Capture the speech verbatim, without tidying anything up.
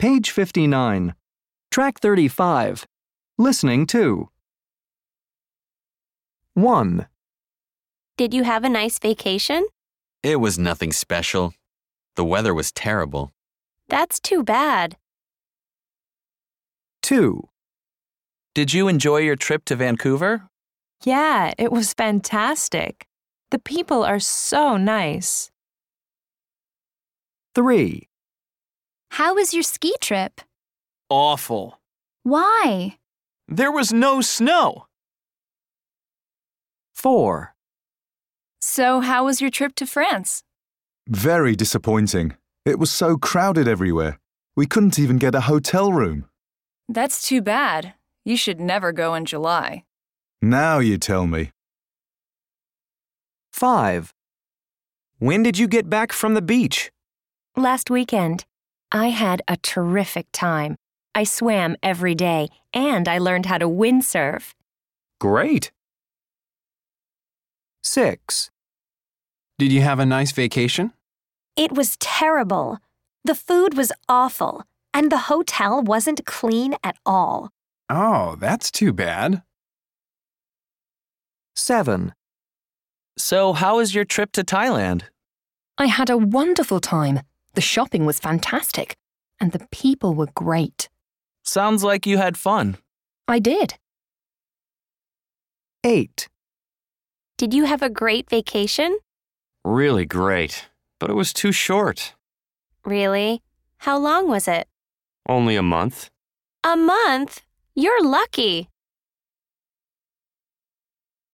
Page fifty-nine. Track thirty-five. Listening to. one. Did you have a nice vacation? It was nothing special. The weather was terrible. That's too bad. two. Did you enjoy your trip to Vancouver? Yeah, it was fantastic. The people are so nice. three. How was your ski trip? Awful. Why? There was no snow. four. So how was your trip to France? Very disappointing. It was so crowded everywhere. We couldn't even get a hotel room. That's too bad. You should never go in July. Now you tell me. five. When did you get back from the beach? Last weekend, I had a terrific time. I swam every day, and I learned how to windsurf. Great. six. Did you have a nice vacation? It was terrible. The food was awful, and the hotel wasn't clean at all. Oh, that's too bad. seven. So how was your trip to Thailand? I had a wonderful time. The shopping was fantastic, and the people were great. Sounds like you had fun. I did. eight. Did you have a great vacation? Really great, but it was too short. Really? How long was it? Only a month. A month? You're lucky.